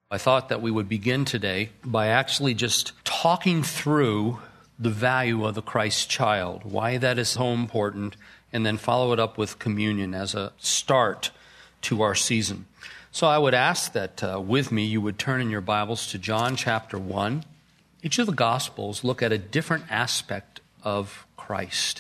I thought that we would begin today by actually just talking through the value of the Christ child, why that is so important, and then follow it up with communion as a start to our season. So I would ask that with me you would turn in your Bibles to John chapter 1. Each of the Gospels look at a different aspect of Christ.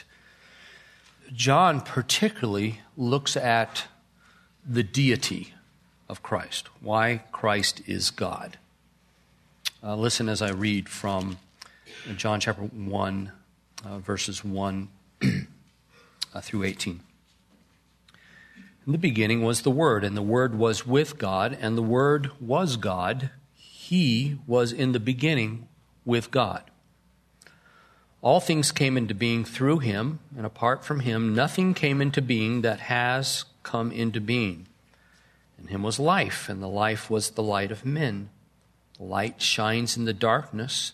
John particularly looks at the deity of Christ, why Christ is God. Listen as I read from John chapter 1, verses 1 through 18. In the beginning was the Word, and the Word was with God, and the Word was God. He was in the beginning with God. All things came into being through him, and apart from him, nothing came into being that has come into being. In him was life, and the life was the light of men. The light shines in the darkness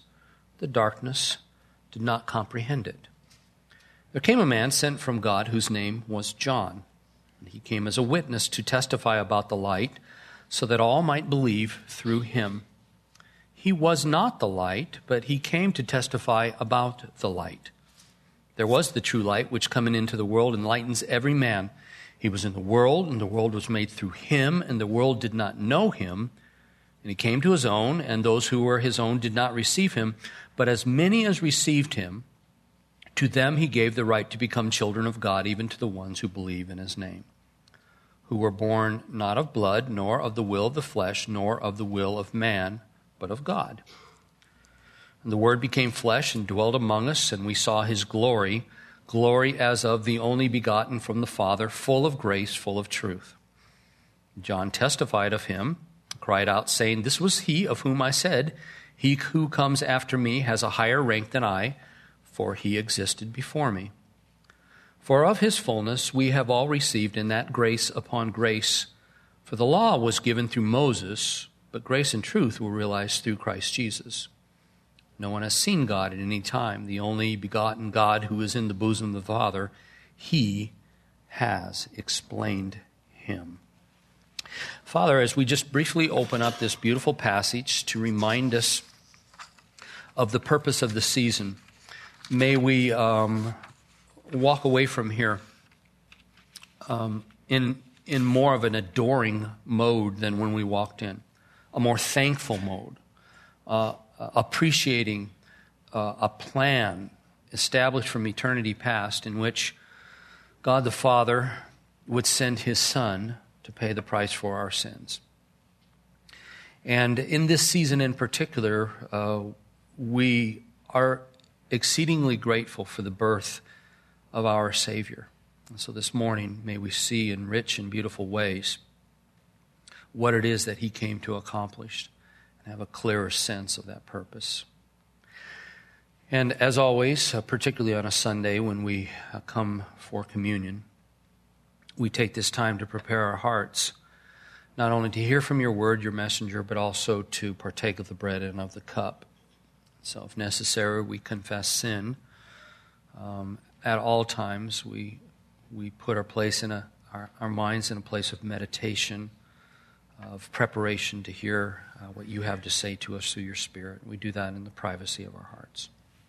did not comprehend it. There came a man sent from God whose name was John. And he came as a witness to testify about the light, so that all might believe through him. He was not the light, but he came to testify about the light. There was the true light, which coming into the world enlightens every man. He was in the world, and the world was made through him, and the world did not know him. And he came to his own, and those who were his own did not receive him. But as many as received him, to them he gave the right to become children of God, even to the ones who believe in his name, who were born not of blood, nor of the will of the flesh, nor of the will of man, but of God. And the Word became flesh and dwelt among us, and we saw his glory, glory as of the only begotten from the Father, full of grace, full of truth. John testified of him, cried out, saying, "This was he of whom I said, he who comes after me has a higher rank than I, for he existed before me. For of his fullness we have all received in that grace upon grace. For the law was given through Moses, but grace and truth were realized through Christ Jesus. No one has seen God at any time. The only begotten God who is in the bosom of the Father, he has explained him." Father, as we just briefly open up this beautiful passage to remind us of the purpose of the season, may we walk away from here in more of an adoring mode than when we walked in, a more thankful mode, appreciating a plan established from eternity past in which God the Father would send his Son to pay the price for our sins. And in this season in particular, we are exceedingly grateful for the birth of our Savior. And so this morning, may we see in rich and beautiful ways what it is that he came to accomplish and have a clearer sense of that purpose. And as always, particularly on a Sunday when we come for communion, we take this time to prepare our hearts, not only to hear from your word, your messenger, but also to partake of the bread and of the cup. So if necessary, we confess sin. At all times, we put our minds in a place of meditation, of preparation to hear what you have to say to us through your Spirit. We do that in the privacy of our hearts.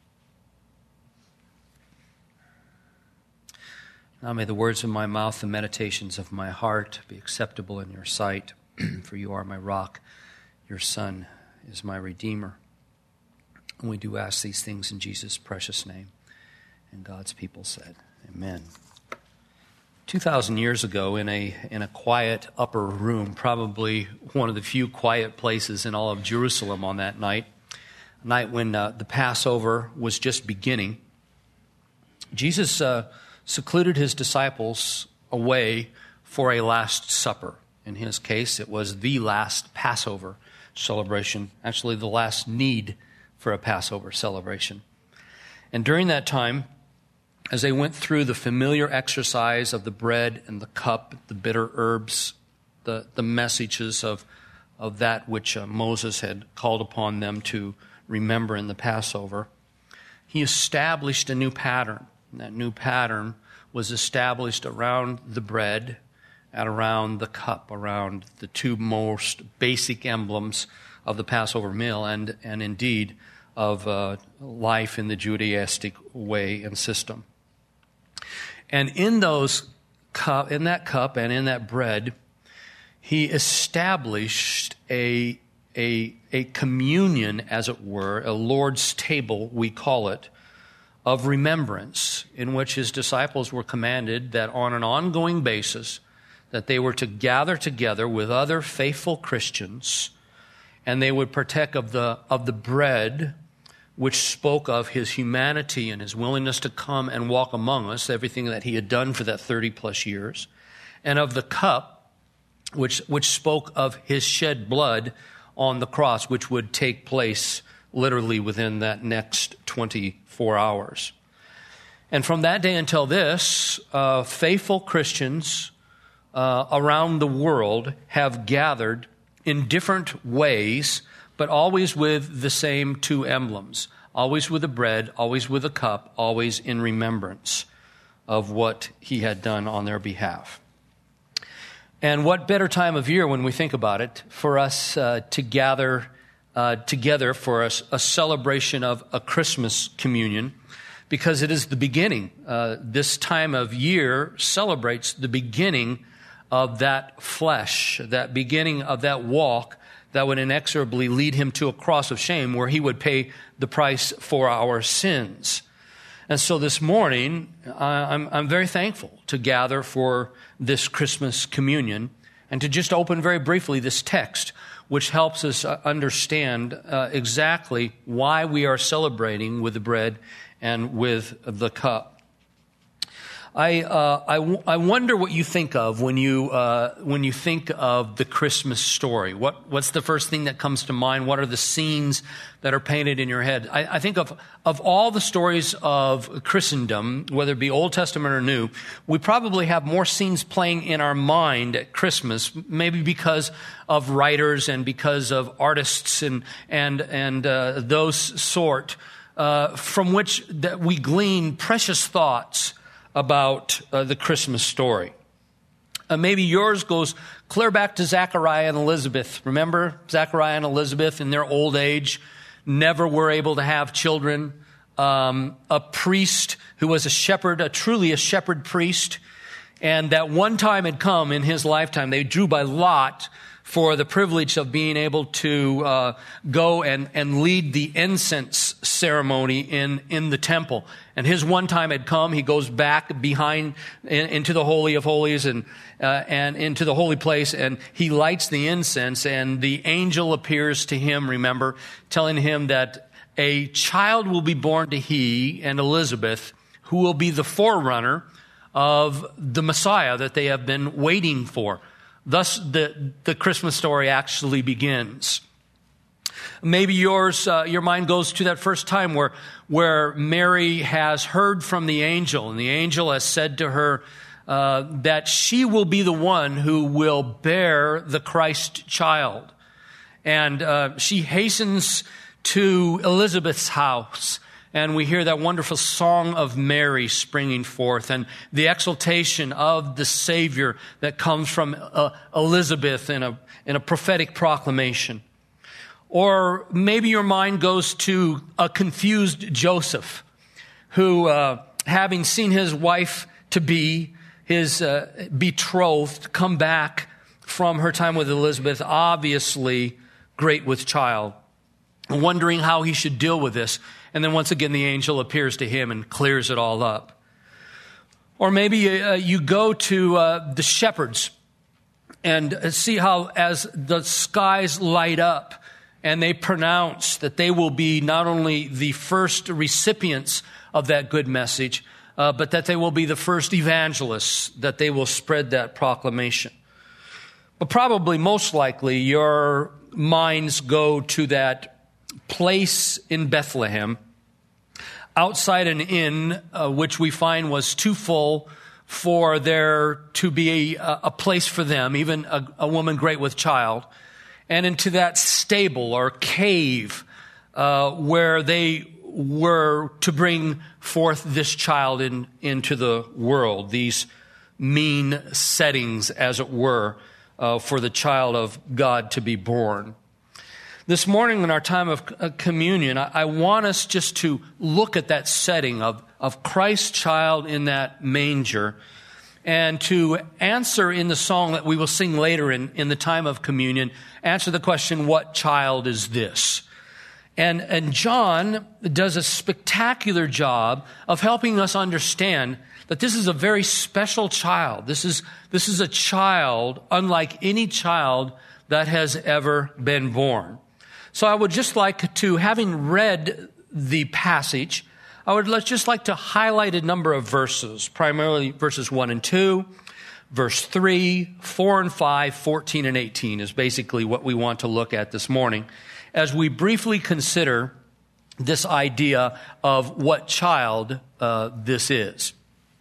Now may the words of my mouth, the meditations of my heart be acceptable in your sight, for you are my rock, your Son is my Redeemer. And we do ask these things in Jesus' precious name. And God's people said, amen. 2,000 years ago, in a quiet upper room, probably one of the few quiet places in all of Jerusalem on that night, a night when the Passover was just beginning, Jesus secluded his disciples away for a Last Supper. In his case, it was the last Passover celebration, actually the last need for a Passover celebration. And during that time, as they went through the familiar exercise of the bread and the cup, the bitter herbs, the messages of that which Moses had called upon them to remember in the Passover, he established a new pattern. And that new pattern was established around the bread and around the cup, around the two most basic emblems of the Passover meal and indeed of life in the Judaistic way and system. And in that cup and in that bread, he established a communion, as it were, a Lord's table, we call it, of remembrance, in which his disciples were commanded that on an ongoing basis, that they were to gather together with other faithful Christians, and they would partake of the bread, which spoke of his humanity and his willingness to come and walk among us, everything that he had done for that 30-plus years, and of the cup, which spoke of his shed blood on the cross, which would take place literally within that next 24 hours. And from that day until this, faithful Christians around the world have gathered in different ways, but always with the same two emblems, always with the bread, always with the cup, always in remembrance of what he had done on their behalf. And what better time of year, when we think about it, for us to gather together for a celebration of a Christmas communion, because it is the beginning. This time of year celebrates the beginning of that flesh, that beginning of that walk that would inexorably lead him to a cross of shame where he would pay the price for our sins. And so this morning, I'm very thankful to gather for this Christmas communion and to just open very briefly this text, which helps us understand exactly why we are celebrating with the bread and with the cup. I wonder what you think of when you think of the Christmas story. What's the first thing that comes to mind? What are the scenes that are painted in your head? I think of all the stories of Christendom, whether it be Old Testament or New, we probably have more scenes playing in our mind at Christmas, maybe because of writers and because of artists and those sort, from which that we glean precious thoughts about the Christmas story. Maybe yours goes clear back to Zachariah and Elizabeth. Remember Zachariah and Elizabeth in their old age, never were able to have children. A priest who was a shepherd, truly a shepherd priest, and that one time had come in his lifetime. They drew by lot for the privilege of being able to go and lead the incense ceremony in the temple. And his one time had come. He goes back behind into the Holy of Holies and into the holy place, and he lights the incense, and the angel appears to him, remember, telling him that a child will be born to he and Elizabeth, who will be the forerunner of the Messiah that they have been waiting for. Thus, the Christmas story actually begins. Maybe your mind goes to that first time where Mary has heard from the angel, and the angel has said to her that she will be the one who will bear the Christ child. And she hastens to Elizabeth's house, and we hear that wonderful song of Mary springing forth and the exaltation of the Savior that comes from Elizabeth in a prophetic proclamation. Or maybe your mind goes to a confused Joseph who, having seen his wife-to-be, his betrothed, come back from her time with Elizabeth, obviously great with child, wondering how he should deal with this. And then once again, the angel appears to him and clears it all up. Or maybe you go to the shepherds and see how as the skies light up and they pronounce that they will be not only the first recipients of that good message, but that they will be the first evangelists, that they will spread that proclamation. But probably most likely your minds go to that place in Bethlehem, outside an inn, which we find was too full for there to be a place for them, even a woman great with child, and into that stable or cave where they were to bring forth this child into the world, these mean settings, as it were, for the child of God to be born. This morning in our time of communion, I want us just to look at that setting of Christ's child in that manger, and to answer in the song that we will sing later in the time of communion, answer the question, what child is this? And John does a spectacular job of helping us understand that this is a very special child. This is a child unlike any child that has ever been born. So I would just like to, having read the passage, I would just like to highlight a number of verses, primarily verses 1 and 2, verse 3, 4 and 5, 14 and 18 is basically what we want to look at this morning as we briefly consider this idea of what child this is.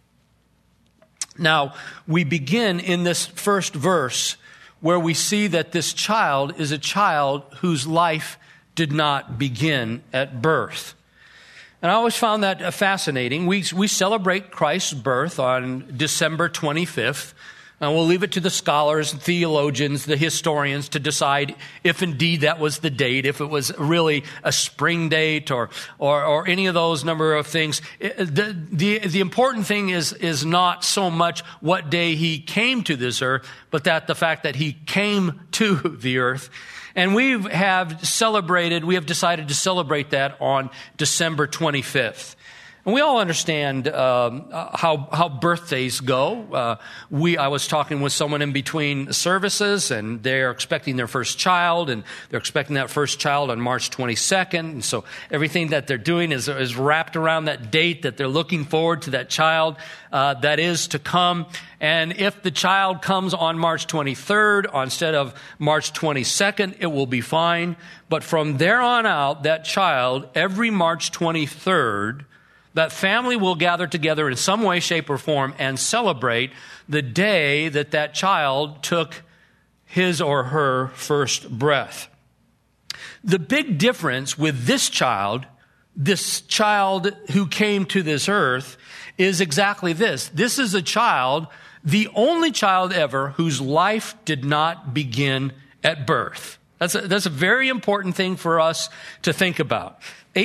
Now, we begin in this first verse where we see that this child is a child whose life did not begin at birth. And I always found that fascinating. We celebrate Christ's birth on December 25th. And we'll leave it to the scholars, theologians, the historians to decide if indeed that was the date, if it was really a spring date or any of those number of things. The important thing is not so much what day he came to this earth, but the fact that he came to the earth. And we have decided to celebrate that on December 25th. And we all understand how birthdays go. I was talking with someone in between services, and they're expecting their first child, and they're expecting that first child on March 22nd. And so everything that they're doing is wrapped around that date, that they're looking forward to that child that is to come. And if the child comes on March 23rd instead of March 22nd, it will be fine. But from there on out, that child, every March 23rd, that family will gather together in some way, shape, or form and celebrate the day that child took his or her first breath. The big difference with this child who came to this earth, is exactly this. This is a child, the only child ever, whose life did not begin at birth. That's a very important thing for us to think about.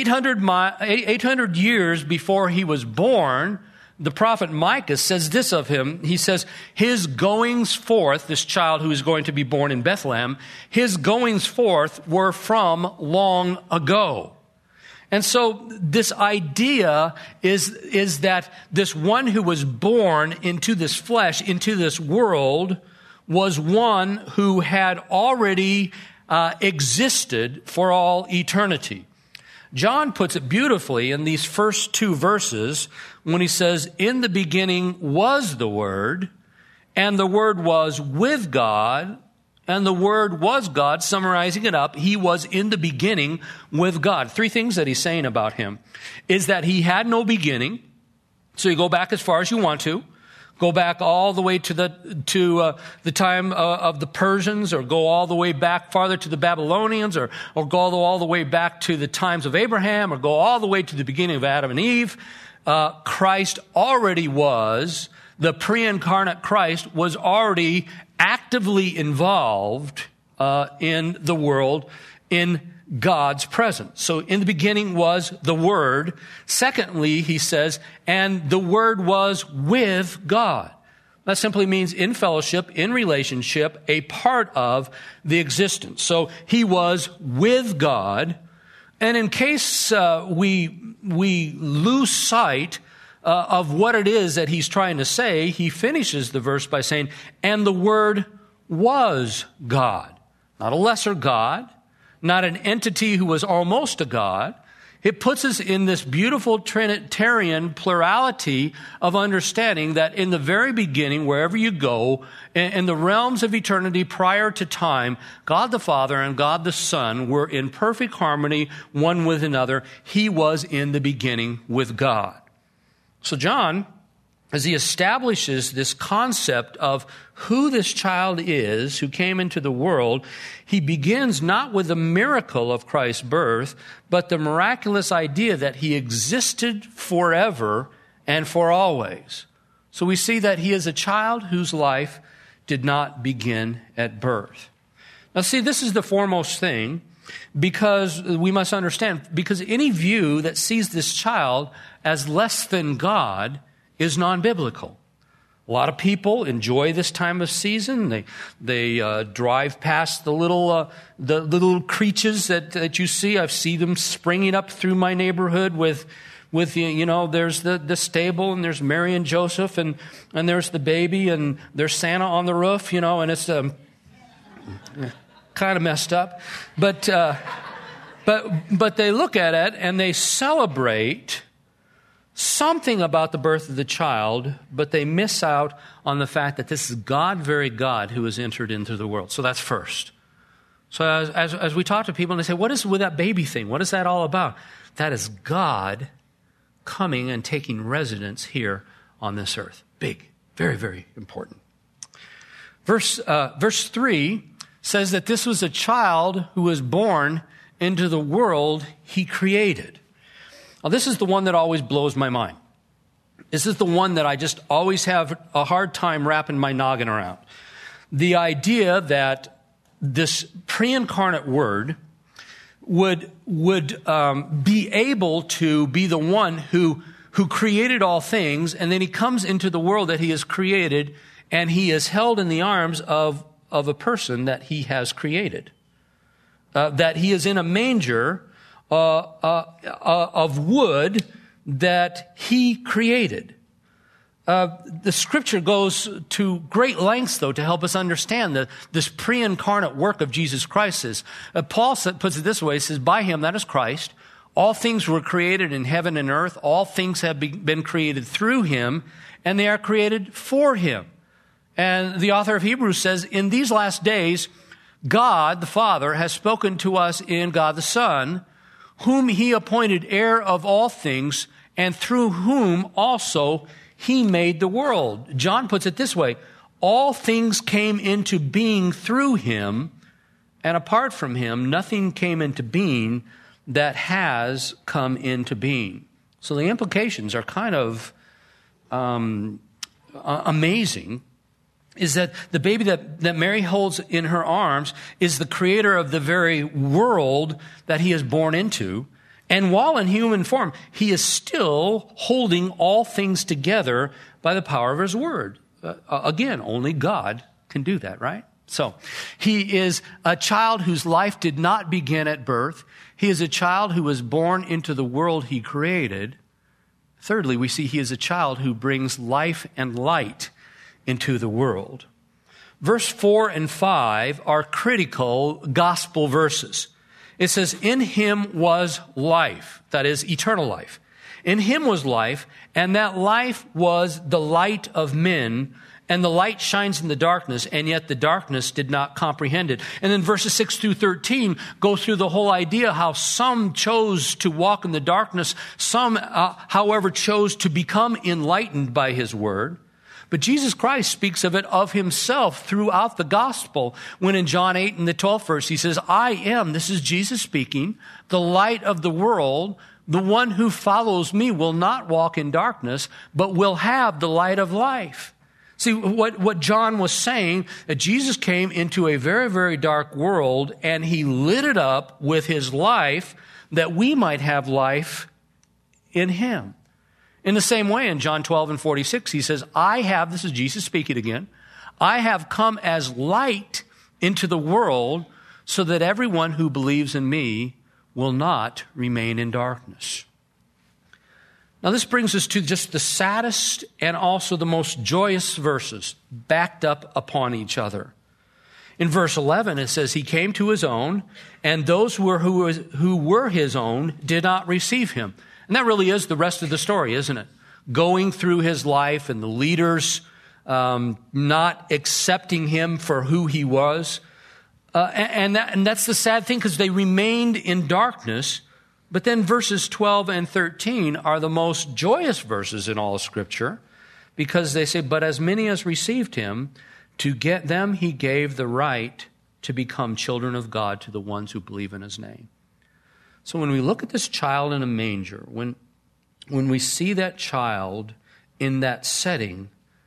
800 years before he was born, the prophet Micah says this of him. He says, his goings forth, this child who is going to be born in Bethlehem, his goings forth were from long ago. And so this idea is that this one who was born into this flesh, into this world, was one who had already existed for all eternity. John puts it beautifully in these first two verses when he says, in the beginning was the Word, and the Word was with God, and the Word was God. Summarizing it up, he was in the beginning with God. Three things that he's saying about him is that he had no beginning. So you go back as far as you want to. Go back all the way to the time of the Persians, or go all the way back farther to the Babylonians, or go all the way back to the times of Abraham, or go all the way to the beginning of Adam and Eve. Christ already was, the pre-incarnate Christ was already actively involved in the world, in God's presence. So in the beginning was the Word. Secondly, he says, and the Word was with God. That simply means in fellowship, in relationship, a part of the existence. So he was with God. And in case we lose sight of what it is that he's trying to say, he finishes the verse by saying, and the Word was God. Not a lesser God, not an entity who was almost a God. It puts us in this beautiful Trinitarian plurality of understanding that in the very beginning, wherever you go, in the realms of eternity prior to time, God the Father and God the Son were in perfect harmony one with another. He was in the beginning with God. So John, as he establishes this concept of who this child is who came into the world, he begins not with the miracle of Christ's birth, but the miraculous idea that he existed forever and for always. So we see that he is a child whose life did not begin at birth. Now see, this is the foremost thing, because we must understand, because any view that sees this child as less than God is non-biblical. A lot of people enjoy this time of season. They drive past the little creatures that you see. I've seen them springing up through my neighborhood with there's the stable, and there's Mary and Joseph, and there's the baby, and there's Santa on the roof, and it's kind of messed up, but they look at it and they celebrate something about the birth of the child, but they miss out on the fact that this is God, very God, who has entered into the world. So that's first. So as we talk to people and they say, what is with that baby thing? What is that all about? That is God coming and taking residence here on this earth. Big, very, very important. Verse 3 says that this was a child who was born into the world he created. Now, this is the one that always blows my mind. This is the one that I just always have a hard time wrapping my noggin around. The idea that this pre-incarnate Word would be able to be the one who created all things, and then he comes into the world that he has created, and he is held in the arms of a person that he has created. That he is in a manger of wood that he created. The Scripture goes to great lengths, though, to help us understand this pre-incarnate work of Jesus Christ. Paul puts it this way, he says, by him, that is Christ, all things were created in heaven and earth, all things have been created through him, and they are created for him. And the author of Hebrews says, in these last days, God, the Father, has spoken to us in God the Son, whom he appointed heir of all things, and through whom also he made the world. John puts it this way, all things came into being through him, and apart from him, nothing came into being that has come into being. So the implications are kind of amazing, is that the baby that Mary holds in her arms is the creator of the very world that he is born into. And while in human form, he is still holding all things together by the power of his word. Again, only God can do that, right? So he is a child whose life did not begin at birth. He is a child who was born into the world he created. Thirdly, we see he is a child who brings life and light into the world. Verse 4 and 5 are critical gospel verses. It says, in him was life, that is eternal life. In him was life, and that life was the light of men, and the light shines in the darkness, and yet the darkness did not comprehend it. And then verses 6 through 13 go through the whole idea how some chose to walk in the darkness, some, however, chose to become enlightened by his word. But Jesus Christ speaks of it of himself throughout the gospel when in John 8 and the 12th verse, he says, I am, this is Jesus speaking, the light of the world. The one who follows me will not walk in darkness, but will have the light of life. See, what John was saying, that Jesus came into a very, very dark world and he lit it up with his life that we might have life in him. In the same way, in John 12 and 46, he says, this is Jesus speaking again, I have come as light into the world so that everyone who believes in me will not remain in darkness. Now this brings us to just the saddest and also the most joyous verses backed up upon each other. In verse 11, it says, he came to his own, and those who were his own did not receive him. And that really is the rest of the story, isn't it? Going through his life and the leaders not accepting him for who he was. And that's the sad thing, because they remained in darkness. But then verses 12 and 13 are the most joyous verses in all of Scripture, because they say, but as many as received him, to get them he gave the right to become children of God to the ones who believe in his name. So when we look at this child in a manger, when we see that child in that setting,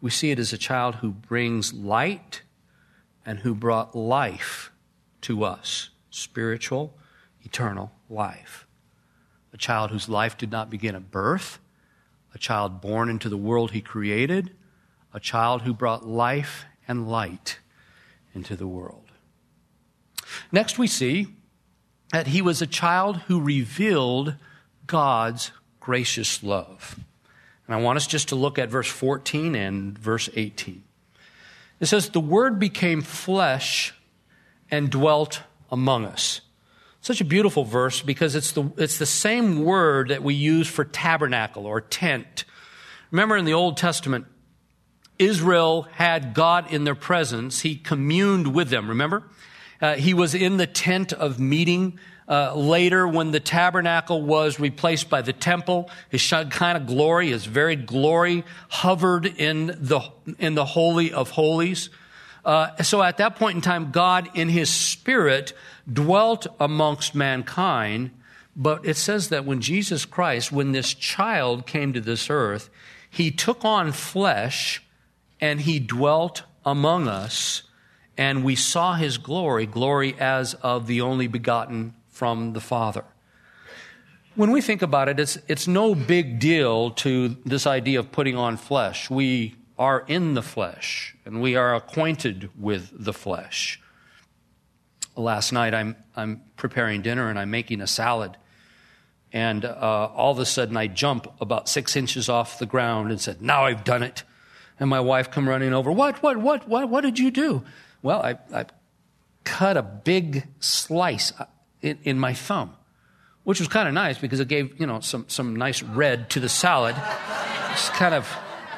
We see it as a child who brings light and who brought life to us, spiritual, eternal life. A child whose life did not begin at birth, a child born into the world he created, a child who brought life and light into the world. Next we see that he was a child who revealed God's gracious love. And I want us just to look at verse 14 and verse 18. It says, "The Word became flesh and dwelt among us." Such a beautiful verse because it's the same word that we use for tabernacle or tent. Remember in the Old Testament, Israel had God in their presence. He communed with them, remember? He was in the tent of meeting. Later, when the tabernacle was replaced by the temple, his Shekinah glory, his very glory, hovered in the Holy of Holies. So at that point in time, God in his Spirit dwelt amongst mankind. But it says that when Jesus Christ, when this child came to this earth, he took on flesh and he dwelt among us. And we saw his glory as of the only begotten from the Father. When we think about it, it's no big deal to this idea of putting on flesh. We are in the flesh, and we are acquainted with the flesh. Last night, I'm preparing dinner, and I'm making a salad. And all of a sudden, I jump about 6 inches off the ground and said, "Now I've done it." And my wife come running over. What did you do? Well, I cut a big slice in my thumb, which was kind of nice because it gave, some nice red to the salad. It's kind of...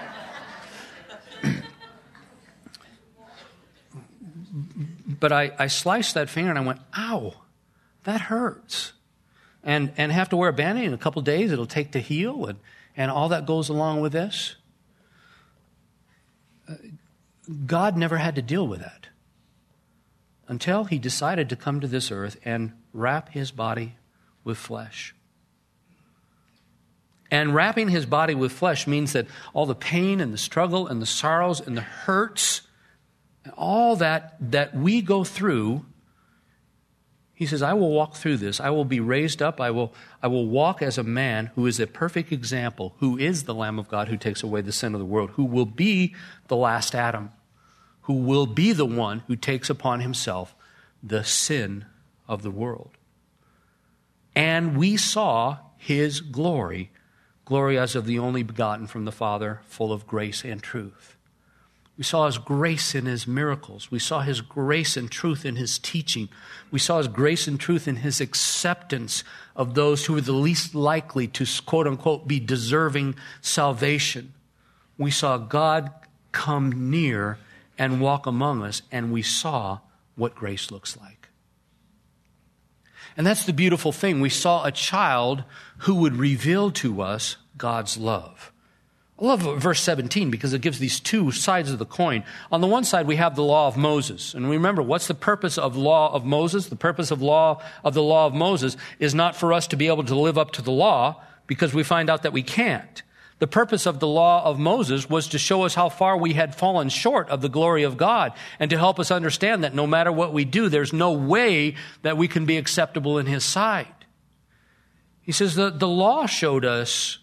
But I sliced that finger and I went, "Ow, that hurts." And have to wear a Band-Aid in a couple of days. It'll take to heal and all that goes along with this. God never had to deal with that until he decided to come to this earth and wrap his body with flesh. And wrapping his body with flesh means that all the pain and the struggle and the sorrows and the hurts, and all that we go through, he says, "I will walk through this. I will be raised up. I will walk as a man who is a perfect example, who is the Lamb of God who takes away the sin of the world, who will be the last Adam, who will be the one who takes upon himself the sin of the world." And we saw his glory as of the only begotten from the Father, full of grace and truth. We saw his grace in his miracles. We saw his grace and truth in his teaching. We saw his grace and truth in his acceptance of those who were the least likely to, quote unquote, be deserving salvation. We saw God come near and walk among us, and we saw what grace looks like. And that's the beautiful thing. We saw a child who would reveal to us God's love. I love verse 17 because it gives these two sides of the coin. On the one side, we have the law of Moses. And remember, what's the purpose of law of Moses? The purpose of the law of Moses is not for us to be able to live up to the law because we find out that we can't. The purpose of the law of Moses was to show us how far we had fallen short of the glory of God and to help us understand that no matter what we do, there's no way that we can be acceptable in his sight. He says the law showed us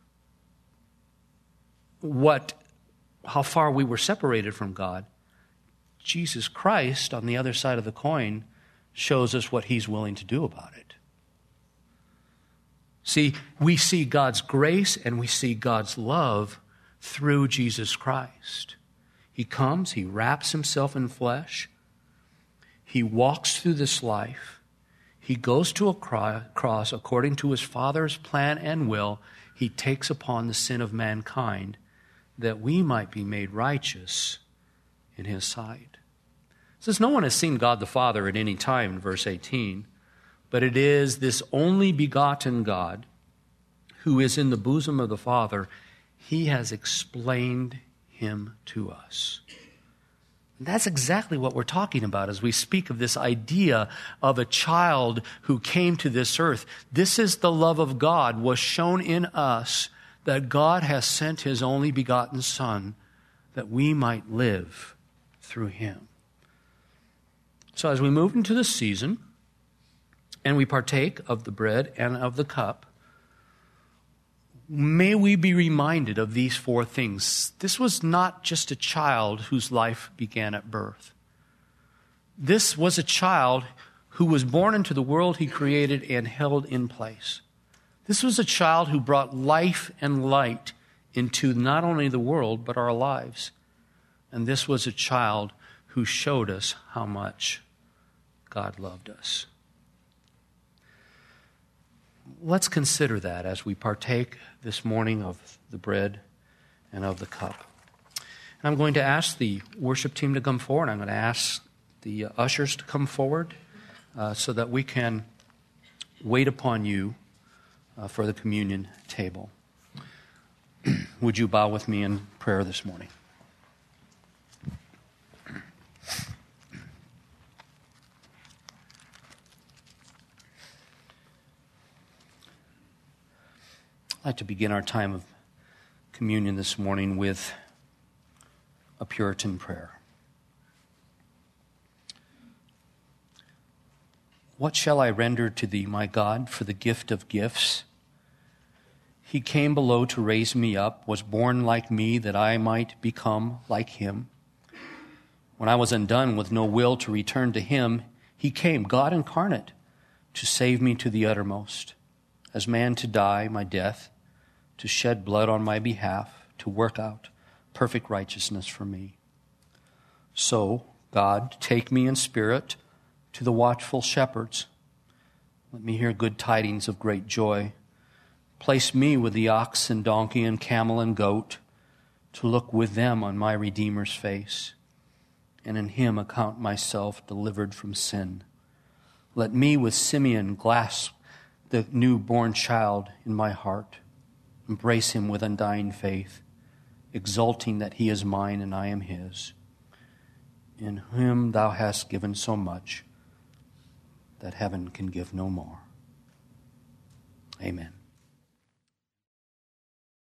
how far we were separated from God. Jesus Christ, on the other side of the coin, shows us what he's willing to do about it. See, we see God's grace and we see God's love through Jesus Christ. He comes, he wraps himself in flesh, he walks through this life, he goes to a cross according to his Father's plan and will. He takes upon the sin of mankind that we might be made righteous in his sight. It says no one has seen God the Father at any time in verse 18, but it is this only begotten God who is in the bosom of the Father. He has explained him to us. And that's exactly what we're talking about as we speak of this idea of a child who came to this earth. This is the love of God was shown in us, that God has sent his only begotten Son, that we might live through him. So as we move into the season and we partake of the bread and of the cup, may we be reminded of these four things. This was not just a child whose life began at birth. This was a child who was born into the world he created and held in place. This was a child who brought life and light into not only the world, but our lives. And this was a child who showed us how much God loved us. Let's consider that as we partake this morning of the bread and of the cup. And I'm going to ask the worship team to come forward. I'm going to ask the ushers to come forward so that we can wait upon you for the communion table. Would you bow with me in prayer this morning? I'd like to begin our time of communion this morning with a Puritan prayer. What shall I render to thee, my God, for the gift of gifts? He came below to raise me up, was born like me that I might become like him. When I was undone with no will to return to him, he came, God incarnate, to save me to the uttermost. As man to die my death, to shed blood on my behalf, to work out perfect righteousness for me. So, God, take me in spirit to the watchful shepherds. Let me hear good tidings of great joy. Place me with the ox and donkey and camel and goat, to look with them on my Redeemer's face, and in him account myself delivered from sin. Let me with Simeon clasp the newborn child in my heart, embrace him with undying faith, exulting that he is mine and I am his. In whom thou hast given so much that heaven can give no more. Amen.